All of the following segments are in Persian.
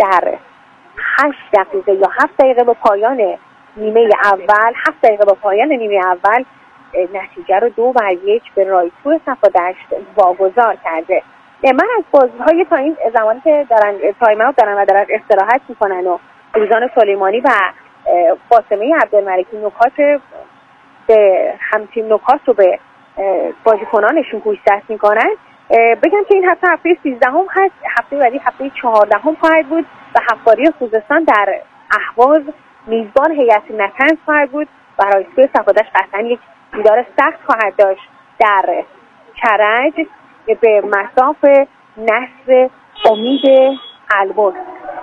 در 8 دقیقه یا 7 دقیقه به پایان نیمه اول 7 دقیقه به پایان نیمه اول نتیجه رو 2-1 به رایسو صفادشت واگذار کرده. من از بازی‌های تا این زمانی که دارن تایم اوت دارن و دارن استراحت میکنن و روزان سلیمانی و فاطمه عبدالملکی نکات به همتیم نکات رو به بازیکنانشون گوشزد میکنن، بگم که این هفته 13 هست، هفته بعدی هفته 14 خواهد بود و حفاری خوزستان در اهواز میزبان هیئت نطنز خواهد بود و رایسکوی صفادشت قطعا یک دیدار سخت خواهد داشت در کرج به مصاف نصر امید البرز.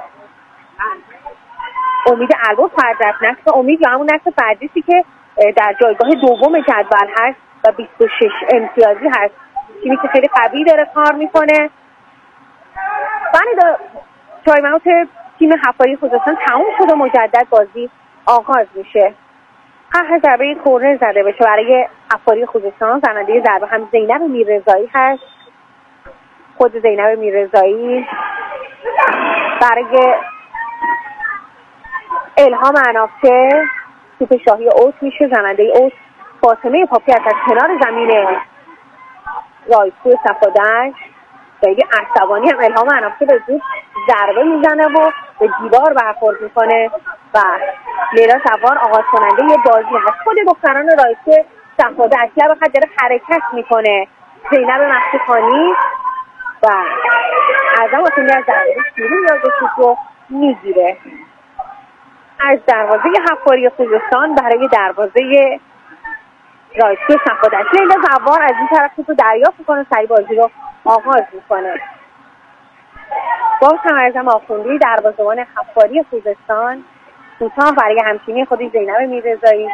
امید البرز خواهد رفت، نصر امید یا همون نصر فردیسی که در جایگاه دوم جدول هست و 26 امتیازی هست، تیمی که خیلی قوی داره کار میکنه. بعد تایم اوت تیم حفاری خوزستان تموم شده، مجدد بازی آغاز میشه. هر ضربه کورنر زده بشه برای حفاری خوزستان، زننده ضربه هم زینب میررضایی هست. خود زینب میررضایی برای الهام عنافچه توپ شاهی اوت میشه، زننده اوت فاطمه پاپی از کنار زمین رایسکو صفادشت. خیلی عصبانی هم الهام عنافچه به زود ضربه میزنه و به دیوار برخورد میکنه و لیلا صفوان آغاز کننده یه بازی هست. خود دختران رایسکو صفادشت لب خط داره حرکت میکنه، زینب مخصوصانی و اعظم آسونی از ضربه شروع یاد رو میگیره. از دروازه حفاری خوزستان برای دروازه رایسکو صفادشت لیلا زوار از این طرف رو دریافت میکنه، سری بازی رو آغاز میکنه. باز هم اعظم آخوندی دروازه‌بان حفاری خوزستان کوتاه برای همتیمی خودی زینب میررضایی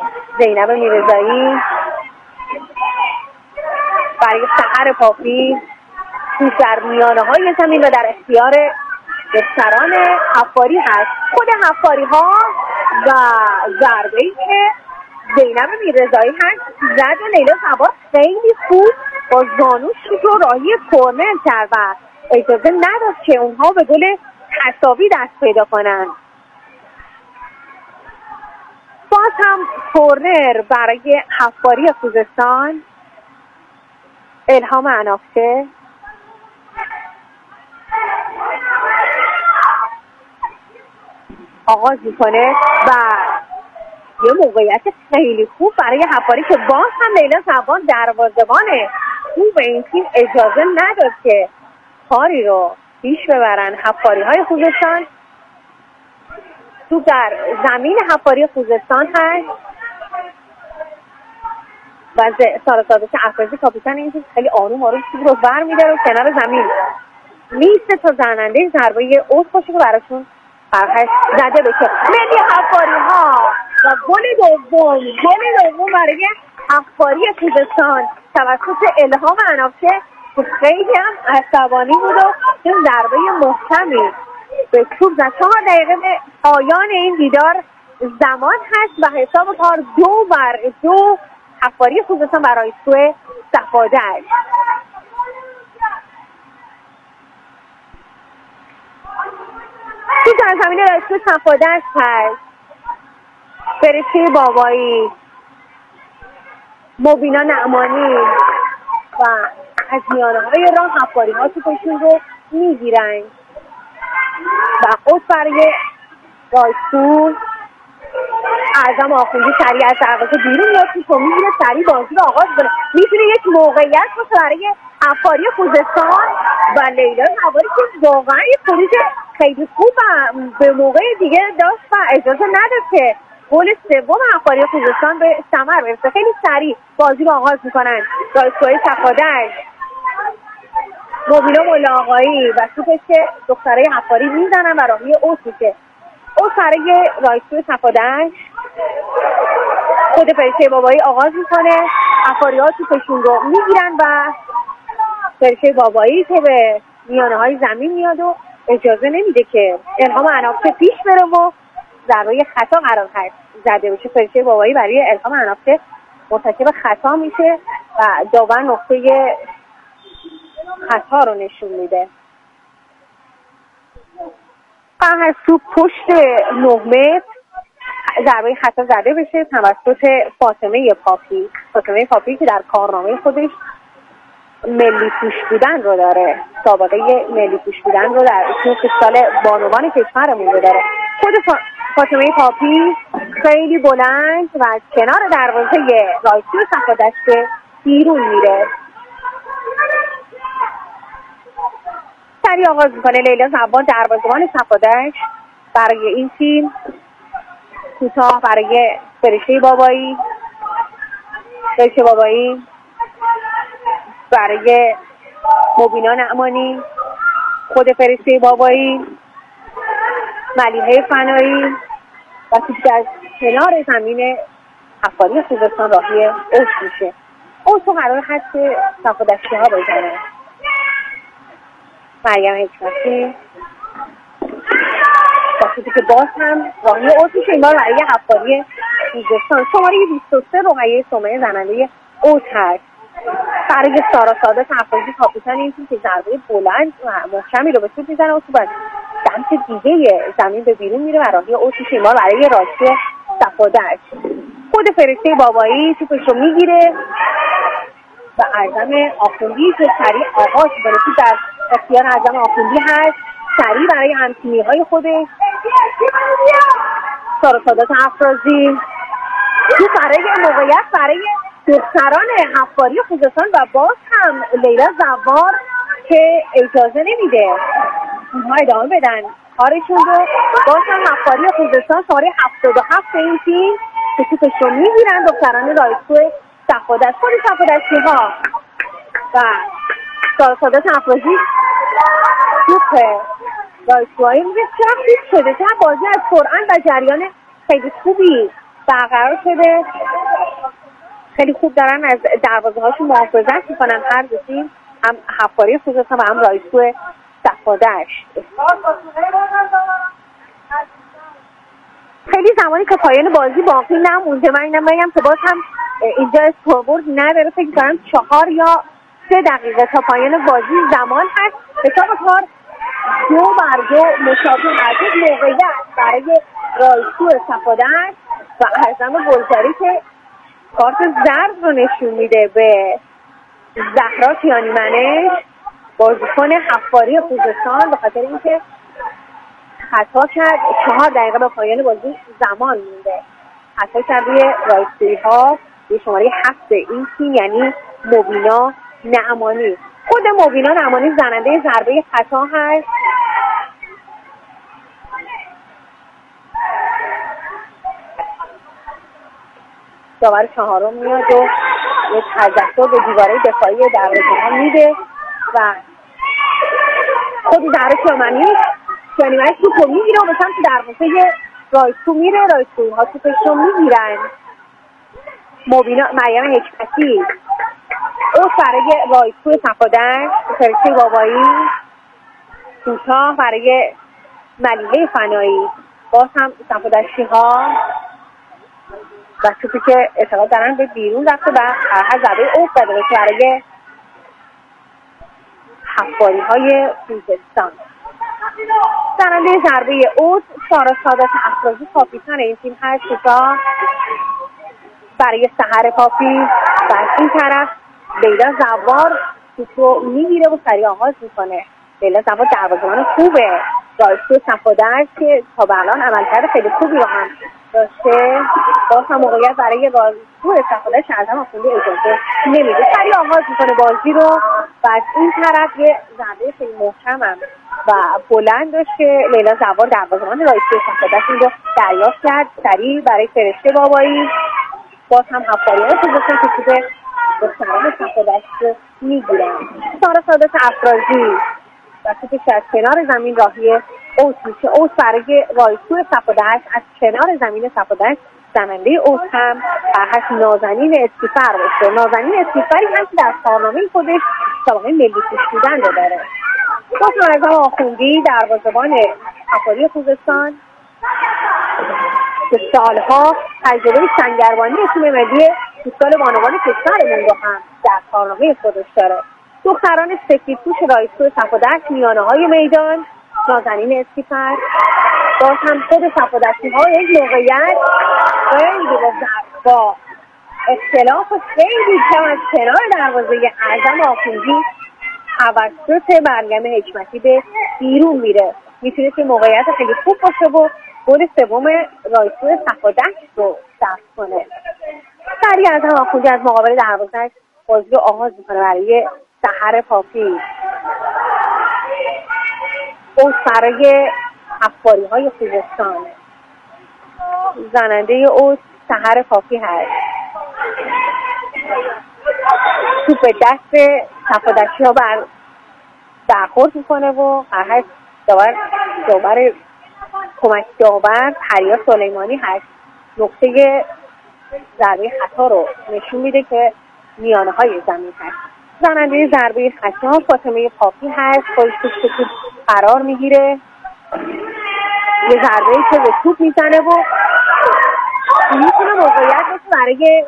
برای سحر پاپی توپ در میانه های زمین و در اختیار دختران حفاری هست. خود حفاری ها و ضربه‌ای که زینب میررضایی هست زد و لیلا زوار خیلی خوب با زانوش رو راهی کورنر کرد و اجازه نداد که اونها به گل تساوی دست پیدا کنن. باز هم کورنر برای حفاری خوزستان، الهام عنافچه آغاز میکنه و یه موقعیت خیلی خوب برای حفاری که باز هم لیلا زوار دروازه‌بان خوب این تیم اجازه نداد که کاری رو پیش ببرن حفاری های خوزستان. تو در زمین حفاری خوزستان هست و سارا که افرازی کاپیتان این تیم خیلی آروم توپ رو بر می‌داره و کنار زمین میسته تا زننده ضربه اوت باشه که براشون فرهش زده بشه. ملی حفاری ها و گل دوم برای حفاری خوزستان توسط الهام عنافچه که خیلی هم عصبانی بود و این ضربه محکمی به توپ زد. 4 دقیقه به پایان این دیدار زمان هست و حساب کار 2-2 حفاری خوزستان برای رایسکو صفادشت. تو سرزمین رایسکو صفادشت هست فرشته بابایی، مبینا نعمانی و از میانه های راه حفاری ها توپشون رو میگیرن و خود برای رایسکو اعظم آخوندی سریع از دروازه بیرون میاد، توپ میگیره، سریع بازی رو آغاز کنه. میتونه یک موقعیت باشه برای حفاری خوزستان و لیلا زواری که واقعا یک خروج خیلی خوب به موقع دیگه داشت و اجازه نداد که گل سوم حفاری خوزستان به ثمر برسه. خیلی سریع بازی رو آغاز میکنن رایسکوی صفادشت، مبینا ملاقایی و توپش که دخترای حفاری میزنن و راهی اوت میشه. اوت برای رایسکوی صفادشت، خود فرشته بابایی آغاز میکنه، حفاری ها توپشون رو میگیرن و فرشته بابایی که به میانه های زمین میاد و اجازه نمیده که الهام عنافچه پیش بره و ضربه خطا قرار زده بشه. فرشته بابایی برای الهام عنافچه مرتکب خطا میشه و داور نقطه خطا رو نشون میده. هر سو پشت 9 متر ضربه خطا زده بشه توسط فاطمه پاپی که در کارنامه خودش ملی پوش بودن رو داره، سابقه ملی پوش بودن رو در سال بانوان کشورمون رو داره. خود فاطمه پاپی خیلی بلند و از کنار دروازه رایسو صفادشت بیرون میره. سری آغاز میکنه لیلا زبان دروازه‌بان صفادشت برای این تیم. کوتاه برای فرشته بابایی، برای مبینا نعمانی، خود فرشته بابایی، ملیحه فنایی و توپ از کنار زمین حفاری خوزستان راهی اوت میشه. اوتو قرار هست که صفادشتی ها بزنه. مریم حکمتی باشیدی که باز هم راهی اوت میشه، این بار برای حفاری خوزستان. شماره 23 رقیه سمیه زننده اوت هست. برای سارا سادات افرازی کاپیتان این تیم که ضربه بلند و محکمی رو به توپ میزنه و توپ از سمت دیگه زمین به بیرون میره و راهی اوت میشه، این بار برای راستی صفادشت. خود فرشته بابایی توپش رو میگیره و اعظم آخوندی که سریع آغاز میکنه. توپ در اختیار اعظم آخوندی هست، سریع برای همتیمی های خودش سارا سادات افرازی توپ برای موقعیت برای دختران حفاری خوزستان و باز هم لیلا زوار که اجازه نمیده اونها ادامه بدن کارشون رو. باز هم حفاری خوزستان شماره 77 این تیم که توپش رو میگیرن دختران رایسکو صفادشت. خود صفادشتی ها و سارا سادات افرازی توپ رایسکوهایی میگه چرا خوب شده، چرا بازی از سرعت و جریان خیلی خوبی برقرار شده. خیلی خوب دارن از دروازه هاشون محافظت میکنن هر دو تیم، هم حفاری خوزستان و هم رایسکو صفادشت. خیلی زمانی که پایان بازی باقی نمونده. من اینم بگم که باز هم اینجا اسکوربورد نداره، فکر کنم 4 یا 3 دقیقه تا پایان بازی زمان هست. حساب کار 2-2 مشابه هست. موقعیت برای رایسکو صفادشت و اعظم گلزاری که کارت زرد رو نشون میده به زهرا کیانیمنش بازیکن حفاری خوزستان به خاطر اینکه خطا کرد. 4 دقیقه به پایان بازی زمان مونده. خطا کرد روی رایسکویی ها به شماره 7 این تیم یعنی مبینا نعمانی. خود مبینا نعمانی زننده ضربه خطا هست. داور چهارم میاد و یه تجسم به دیواره دفاعی دروازه‌بان میده و خود زهرا کیانیمنش توپ رو میگیره و به سمت دروازه رایسکو میره. رایسکویی ها توپش رو میگیرن. مبینا مریم حکمتی اوت برای رایسکو صفادشت، فرشته بابایی کوتاه برای ملیحه فنایی. باز هم صفادشتی ها و توپی که اعتقاد دارن به بیرون رفته و هر ضربه اوت داده بشه برای حفاری های خوزستان. زننده ضربه اوت سارا سادات افرازی کاپیتان این تیم هست. کوتاه برای سحر پاپی و از این طرف لیلا زوار توپ رو میگیره و سریع آغاز میکنه. لیلا زوار دروازه‌بان خوبه رایسکو صفادشت که تا به الان عملکرد خیلی خوبی رو هم داشته. باز هم موقعیت برای رایسکو صفادشت اعظم آخوندی اجازه نمیده. سریع آغاز میکنه بازی رو و از این طرف یه ضربه خیلی محکم و بلند داشت که لیلا زوار دروازه‌بان رایسکو صفادشت این رو دریافت کرد. سریع برای فرشته بابایی. باز هم حفاریان خوزستان که توپ دختران صفادشت میگیرن. سارا سادات افرازی و توپش از کنار زمین راهی اوت میشه. اوت برای رایسکو صفادشت از کنار زمین صفادشت. زننده اوت هم هست نازنین اسکیفر باشه. نازنین اسکیفری هم که در کارنامه خودش سابقه ملی پوش بودن رو داره. باز اعظم آخوندی دروازه‌بان حفاری خوزستان که سالها تجربه سنگربانی تیم ملی فوتبال بانوان کشورمون رو هم در کارنامه خودش داره. دختران سفیدپوش رایسکو صفادشت میانه های میدان نازنین اسکیفر. باز هم خود صفادستی ها یک موقعیت خیلی با اختلاف خیلی کم از کنار دروازه اعظم آخوندی توسط مریم حکمتی به بیرون میره. میتونه که موقعیت خیلی خوب باشه و گل سوم رایسو صفادست رو ثبت کنه. سریع اعظم آخوندی از مقابل دروازه بازی رو آغاز میکنه برای سحر پاپی. اوت برای حفاری های خوزستان. زننده اوت سحر پاپی هست. توپ به دست صفادستی ها برخورد میکنه و هر هست داور کمک داور پریا سلیمانی هست. نقطه ضربه خطا رو نشون میده که میانه های زمین هست. زننده ضربه خطا فاطمه پاپی هست. خودش پشت توپ قرار میگیره. یه ضربه که به توپ میزنه و میتونه موقعیت باشه برای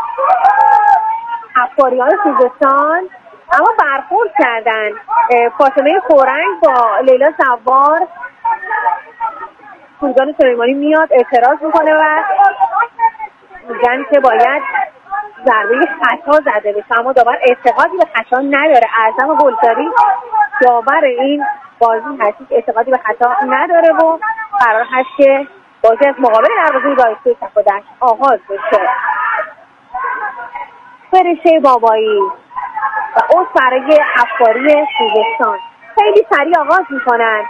حفاریان خوزستان، اما برخورد کردن. فاطمه خورنگ با لیلا زوار. فرزان سلیمانی میاد اعتراض میکنه و میگن که باید ضربه خطا زده بشه، اما داور اعتقادی به خطا نداره. اعظم گلزاری داور این بازی هست، اعتقادی به خطا نداره و قرار هست که بازی از مقابل دروازه رایسو صفادست آغاز بشه. فرشه بابایی و اوت برای حفاری خوزستان خیلی سریع آغاز میکنن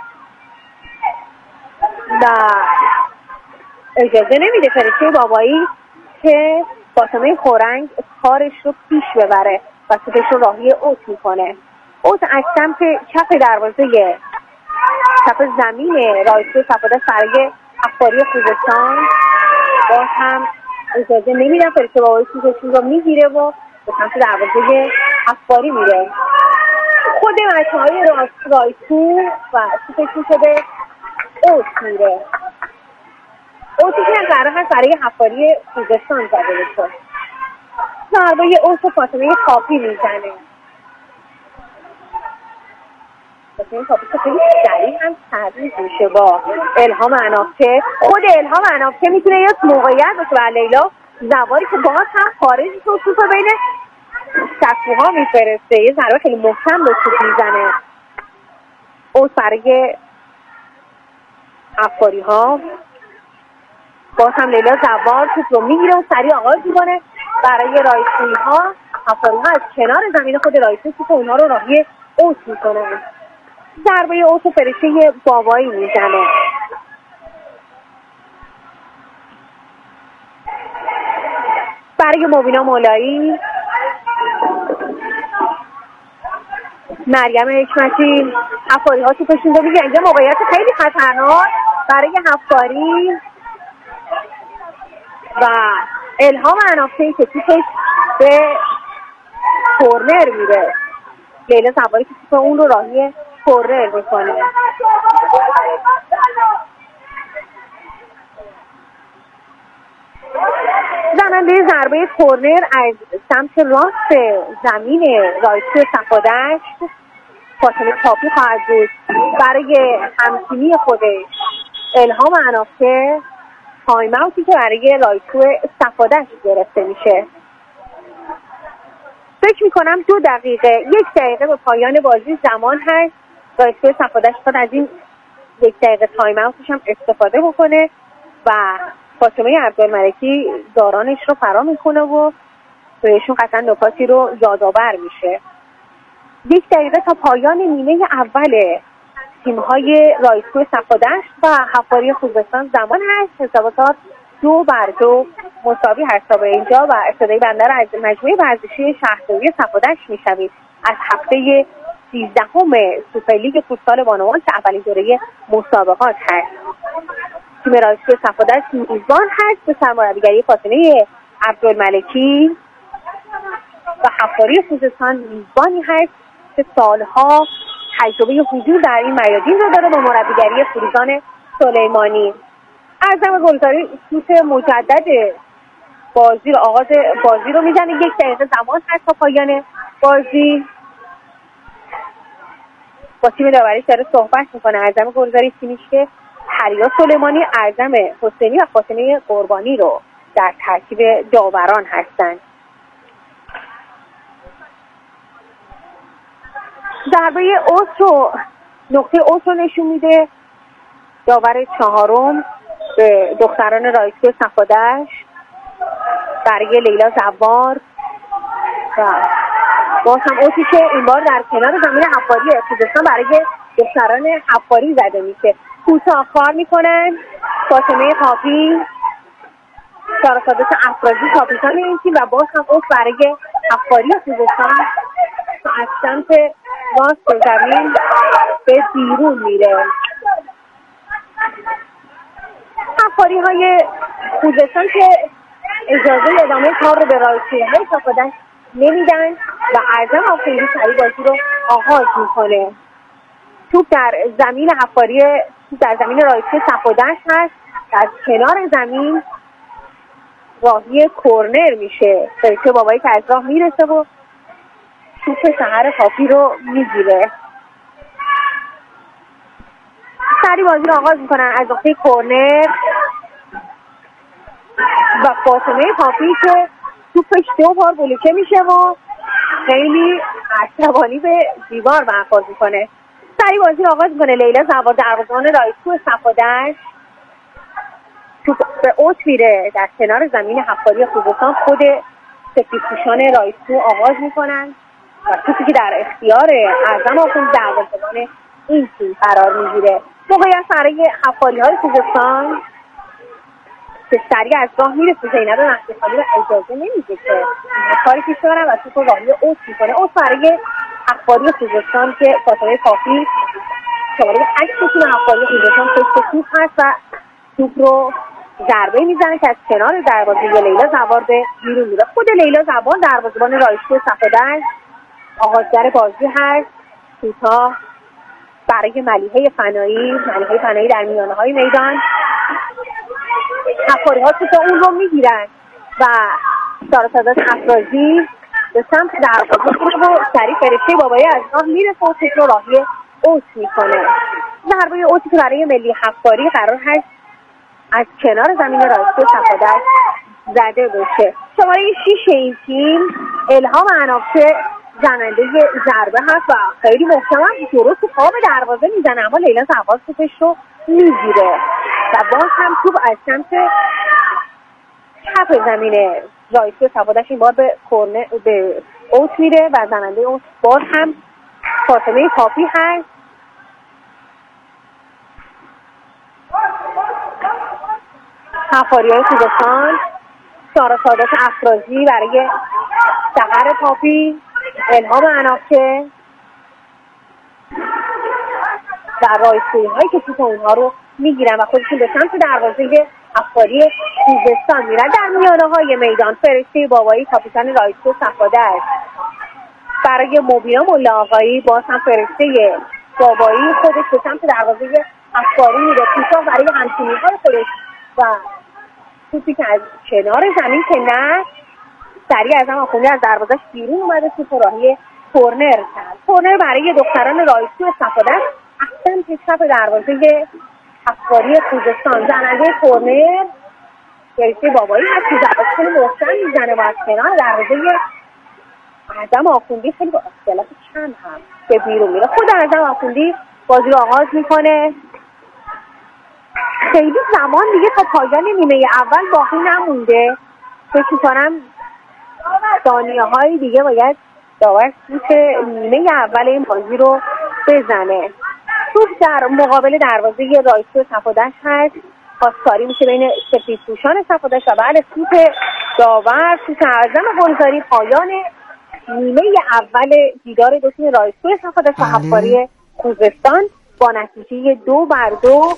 و اجازه نمیده فرشه بابایی که فاطمه خورنگ کارش رو پیش ببره و توپش رو راهی اوت میکنه. اوت از سمت چپ دروازه چپ زمین رایسو صفادست برای حفاری خوزستان. باز هم اجازه نمیدن. فرشه بابایی توپشون رو میگیره و به سمت دروازه حفاری میره. خود مجموعه رایسو و توپشون شده اوت میره. اوتی که قرار هست برای حفاری خوزستان زده بشه. ضربه اوت فاطمه پاپی میزنه. فاطمه پاپی که خیلی سریع هم تعویض میشه با الهام عنابچه. خود الهام عنابچه میتونه یک موقعیت باشه برای لیلا زواری که باز هم خارج توپ بین شکوها میفرسته. یه ضربه خیلی محکم به توپ میزنه. اوت برای حفاری ها. باز هم لیلا زوار توپ رو میگیره و سریع آغاز میکنه برای رایسوی ها. حفاری ها از کنار زمین خود رایسو توپ اونها رو راهی اوت میکنه. ضربه اوت فرشه بابایی میزنه. برای مبینا مولایی. مریم حکمتی حفاری ها توپشون رو میگیرن. یه موقعیت خیلی خطرناک برای حفاری و الهام عنابچه‌ای که توپش به کورنر میره. لیلا زواری که توپ اون رو راهی کورنر میکنه. زننده ضربه کورنر از سمت راست زمین رایسو صفادست فاطمه پاپی خواهد بود. برای همتیمی خودش الهام عنابچه تایم اوتی که برای رایسو صفادست گرفته میشه. فکر میکنم 2 دقیقه 1 دقیقه به پایان بازی زمان هست. رایسو صفادست شاید از این 1 دقیقه تایم اوتش هم استفاده بکنه و فاطمه عبدالملکی دارانش رو فرا میکنه و بهشون قطعا نکاتی رو یادآور میشه. 1 دقیقه تا پایان نیمه اول تیم‌های رایسو صفادست و حفاری خوزستان زمان هست. حسابات 2-2 مساوی هست تا به اینجا و ابتدای بنده را از مجموعه ورزشی شهرداری صفادست میشوید از هفته 13 سوپرلیگ فوتبال بانوان که اولین دوره مسابقات هست. تیم رایسو صفادست میزبان هست به سرمربیگری فاطمه عبدالملکی و حفاری خوزستان میزبانی هست که سالها تجربه حضور در این میادین رو داره با مربیگری فروزان سلیمانی. اعظم گلزاری سوت مجدد بازی رو آغاز بازی رو میزنه. 1 دقیقه زمان هست تا پایان بازی. با تیم داوری داره صحبت میکنه. اعظم گلزاری تیمیش که پریا سلیمانی، اعظم حسینی و فاطمه قربانی رو در ترکیب داوران هستند. ضربه نقطه اوت رو نشون میده داور چهارم به دختران رایسکو صفادش برای لیلا زوار و باز هم اوتی که این بار در کنار زمین حفاری خوزستان برای دختران حفاری زده میشه. کوتاه کار میکنن فاطمه پاپی، شارسادس افرازی کاپیتان این تیم و باز هم اوت برای حفاری خوزستان از سمت راست زمین به بیرون میره. حفاری های خوزستان که اجازه ادامه کار رو به رایسکوهای صفادش نمیدن و اعظم آفریدی سریع بازی رو آغاز میکنه. توپ در زمین حفاری، در زمین رایسکو صفادش هست، در کنار زمین راهی کورنر میشه. فرشته بابایی که از راه میرسه و توپ سحر پاپی رو میگیره. سریع بازی رو آغاز میکنن از نقطه کورنر و فاطمه پاپی که توپش 2 بار بلوکه میشه و خیلی عصبانی به دیوار برخورد میکنه. سریع بازی رو آغاز میکنه لیلا زوار، دروازه‌بان رایسکو صفادش. توپ به اوت میره در کنار زمین حفاری خوزستان. خود سفیدپوشان رایسکو آغاز میکنن و توپی که در اختیار اعظم آخوندی دروازه‌بان این تیم قرار میگیره. موقعیت برای حفاری های خوزستان که سریع از راه میرسه. زینب مهدیخانی رو اجازه نمیده که کاری پیش ببرن و توپ راهی اوت میکنه. اوت برای حفاری خوزستان که فاطمه پاپی شماره 8 تیم حفاری خوزستان پشت توپ هست و توپ رو ضربه میزنه که از کنار دروازه لیلا زوار به بیرون میره. خود لیلا زوار دروازه‌بان رایسکو صفادش آغازگر بازی هست. کوتاه برای ملیحه فنایی در میانه های میدان. حفاری ها توپ اون رو میگیرن و شارسادات افرازی به سمت دروازه رو سریع فرشته بابایی از راه میرسه و توپ رو راهی اوت میکنه. ضربه اوتی که برای ملی حفاری قرار هست از کنار زمین رایسکو صفادش زده بشه. شماره 6 این تیم الهام عنابچه زننده ضربه هست و خیلی محکم درست پا به دروازه میزنه، اما لیلا زوار توپش رو میگیره و باز هم توپ از سمت چپ زمین رایسکو صفادش این بار به اوت میره و زننده اوت باز هم فاطمه پاپی هست. حفاری‌های خوزستان، شارسادات افرازی برای سحر پاپی، الهام عنابچه و رایسکویی که توپ اونها رو میگیرن و خودشون به سمت دروازه حفاری خوزستان میرن. در میانه های میدان فرشته بابایی کاپیتان رایسکو صفادش برای مبینا ملا آقایی باز هم فرشته بابایی خودش به سمت دروازه حفاری میره. کوتاه برای همتیمی های خودش و توپی که از کنار زمین که نه سریع از هم آخونده از دروازش بیرون اومده. توپ راهی کورنر کرد. کورنر برای دختران رایسکو صفادش احسن پیشرفت دروازه حفاری خوزستان. زننده کورنر فرشته بابایی هست که ضربه خیلی محکم میزنه و از کنار دروازه اعظم آخوندی خیلی با اختلاف چند هم به بیرون میره. خود اعظم آخوندی بازی رو آغاز میکنه. خیلی زمان دیگه تا پایان نیمه اول باقی نمونده. فکر می‌کنم ثانیه‌های دیگه باید داور سوت نیمه اول این بازی رو بزنه. توپ در مقابل دروازه رایسکو صفادش هست. پاسکاری میشه بین سفیدپوشان صفادش و بعد توپ داور توپ اعظم گلزاری. پایان نیمه اول دیدار دو تیم رایسکو صفادش و حفاری خوزستان با نتیجه 2-2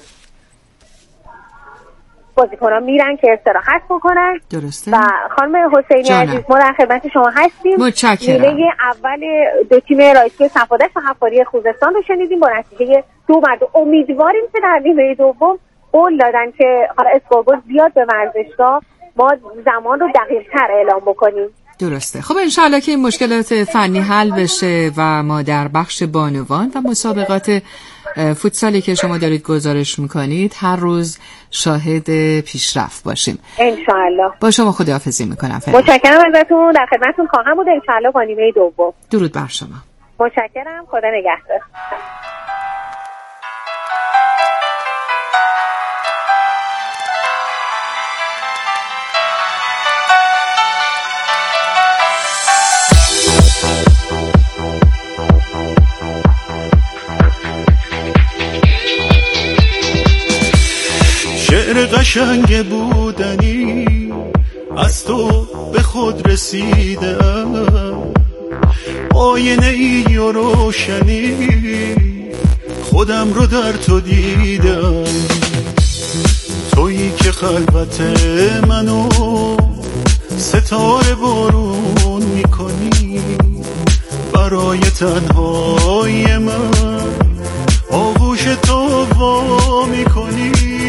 بازیکنان میرن که استراحت بکنن. درسته. و خانم حسینی عزیز ما در خدمت شما هستیم. متشکرم. نیمه اول دو تیم رایسکو صفادش و حفاری خوزستان رو شنیدیم با نتیجه 2-2. امیدواریم که در نیمه دوم قول دادن که اسکوربورد بیاد به ورزشگاه، ما زمان رو دقیق تر اعلام بکنیم. درسته. خب انشاءالله که این مشکلات فنی حل بشه و ما در بخش بانوان و مسابقات فوتسالی که شما دارید گزارش میکنید هر روز شاهد پیشرفت باشیم انشاءالله. با شما خداحافظی میکنم. متشکرم ازتون، در خدمتتون خواهم بود انشاءالله با نیمه دوم. درود بر شما. متشکرم، خدا نگهدار. شعر قشنگ بودنی از تو به خود رسیدم، آینه ای و روشنی خودم رو در تو دیدم. تویی که خلوت منو ستاره بارون میکنی، برای تنهای من آغوش تو وا میکنی.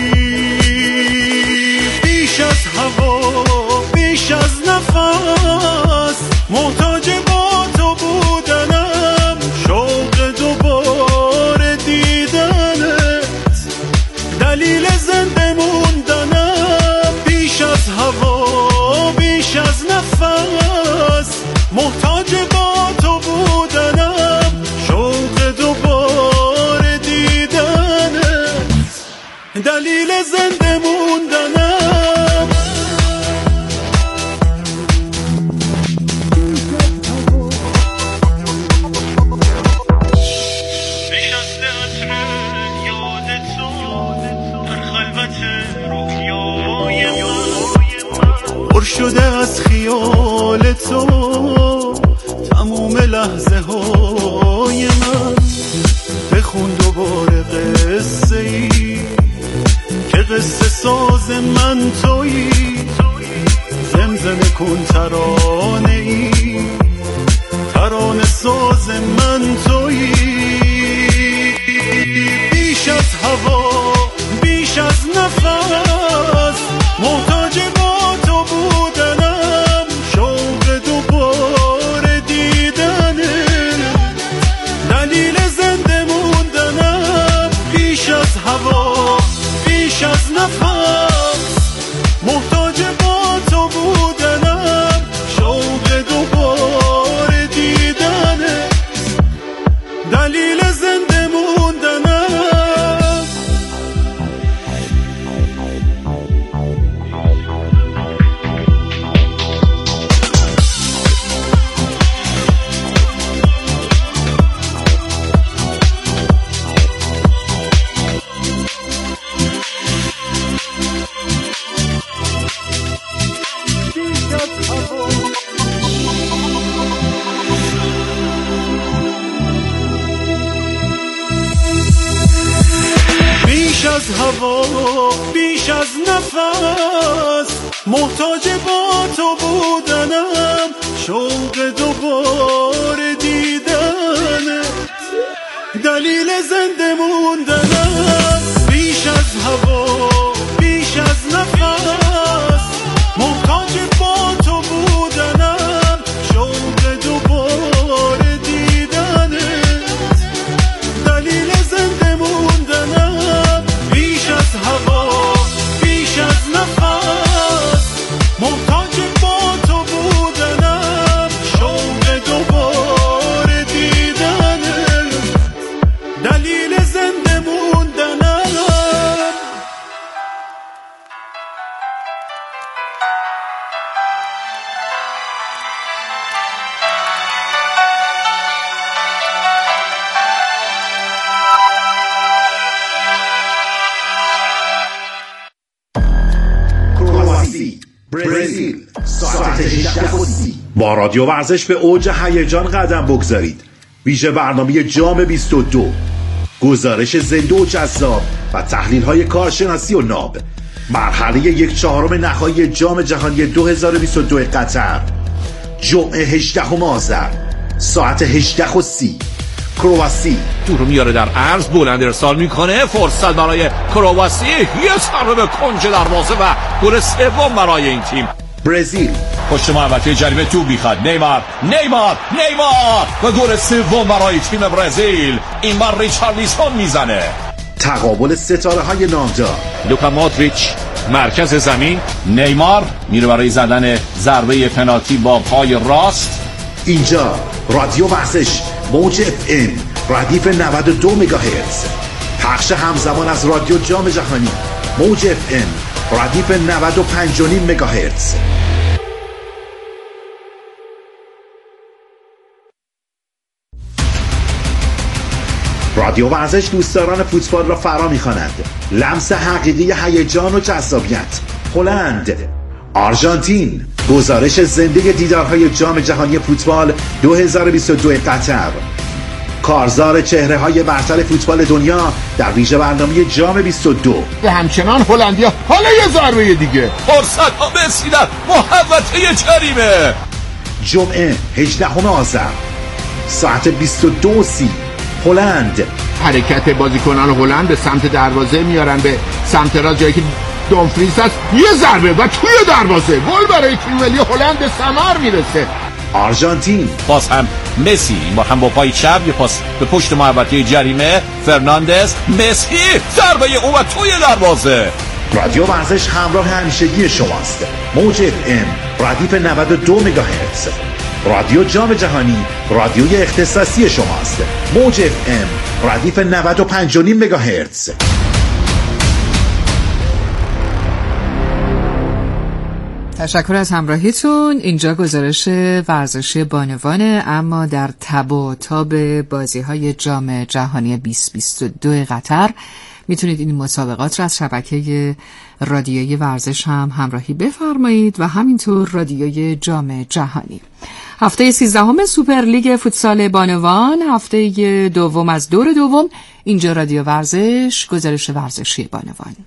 بیش از هوا بیش از نفس محتاج با تو بودنم، شوق دوباره دیدنت دلیل زنده موندنم. بیش از هوا بیش از نفس محتاج با تو بودنم، شوق دوباره دیدنت دلیل زنده موندنم. پر شده از خیال تو تموم لحظه های من، بخون دوباره قصه ای که قصه ساز من تویی، زمزمه کن ترانه ای ترانه ساز من تویی. بیش از هوا بیش از نفس محتاج با تو بودنم، شوق دوباره دیدنه دلیل زنده موندنم. بیش از هوا بیش از نفس محتاج با تو بودنم، شوق دوباره دیدنه دلیل زنده موندنم. بیش از هوا بیش از نفس محتاج با تو بودنم، شوق دوباره دیدنت دلیل زنده موندنم. بیش از هوا بیش از نفس محتاج با تو بودنم، شوق دوباره دیدنت دلیل زنده موندنم. بیش از هوا بیش از نفس محتاج با تو بودنم، شوق دوباره دیدنت دلیل زنده موندنم. برزیل ساعت 18:30 با رادیو ورزش به اوج هیجان قدم بگذارید. ویژه برنامه جام 22، گزارش زنده و جذاب و تحلیل‌های کارشناسی و ناب. مرحله 1/4 نهایی جام جهانی 2022 قطر، جمعه 18 آذر ساعت 18:30. کرواسی تو رو میاره در عرض، بلند ارسال میکنه، فرصت برای کرواسی، یه ضربه به کنج دروازه و گل سوم برای این تیم. برزیل. پشت محوطه جریمه تو میخواد. نیمار و گل سوم برای تیم برزیل. این بار ریچارلیسون میزنه. تقابل ستاره های نامدار. لوکا مودریچ مرکز زمین، نیمار میره برای زدن ضربه پنالتی با پای راست. اینجا رادیو ورزش موج FM ردیف 92 مگاهرتز، پخش همزمان از رادیو جام جهانی موج FM ردیف 95.5 مگاهرتز. رادیو ورزش دوستداران فوتبال را فرا می‌خواند. لمس حقیقی هیجان و جذابیت. هلند، آرژانتین، گزارش زنده دیدارهای جام جهانی فوتبال 2022 قطر. کارزار چهره‌های برتر فوتبال دنیا در ویژه برنامه جام 22. همچنان هلندیا حالا یه ضربه دیگه. فرصت ها بسیدن محوطه جریمه. جمعه 18 آذر ساعت 22:30 هلند. حرکت بازیکنان هلند به سمت دروازه میارن، به سمت راست جایی که دومفریز هست، یه ضربه و توی دروازه. گل برای تیم ملی هلند به ثمر میرسه. آرژانتین، باز هم مسی، این بار هم با پای چپ یه پاس به پشت محوطه جریمه. فرناندز، مسی، ضربه او و توی دروازه. رادیو ورزش همراه همیشگی شماست. موج FM ردیف 92 مگاهرتز. رادیو جام جهانی رادیوی اختصاصی شماست. موج FM ردیف 95.5 مگاهرتز. تشکر از همراهیتون. اینجا گزارش ورزشی بانوانه، اما در تب و تاب بازی‌های جام جهانی 2022 قطر میتونید این مسابقات را از شبکه رادیویی ورزش هم همراهی بفرمایید و همینطور رادیوی جام جهانی. هفته 13 سوپرلیگ فوتسال بانوان، هفته دوم از دور دوم. اینجا رادیو ورزش، گزارش ورزشی بانوان.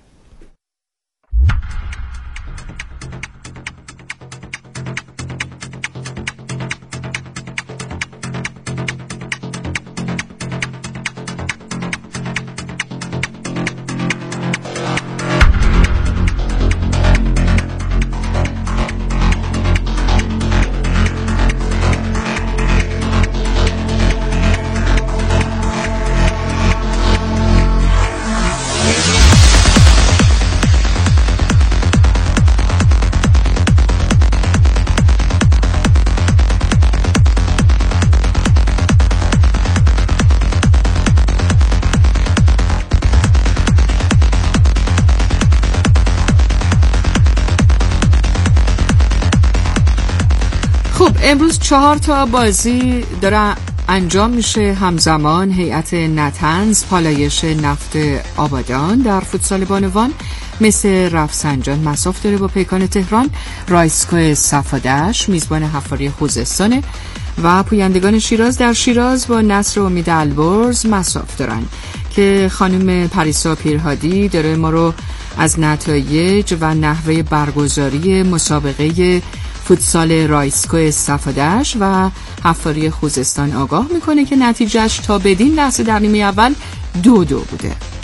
امروز 4 تا بازی داره انجام میشه همزمان. هیئت نطنز پالایش نفت آبادان در فوتسال بانوان مثل رفسنجان مصاف داره با پیکان تهران. رایسکو صفادش میزبان حفاری خوزستانه و پویندگان شیراز در شیراز با نصر امید البرز مصاف دارن که خانم پریسا پیرهادی داره ما رو از نتایج و نحوه برگزاری مسابقه فوتسال رایسکو صفادش و حفاری خوزستان آگاه میکنه که نتیجهش تا بدین لحظه در نیمه اول 2-2 بوده.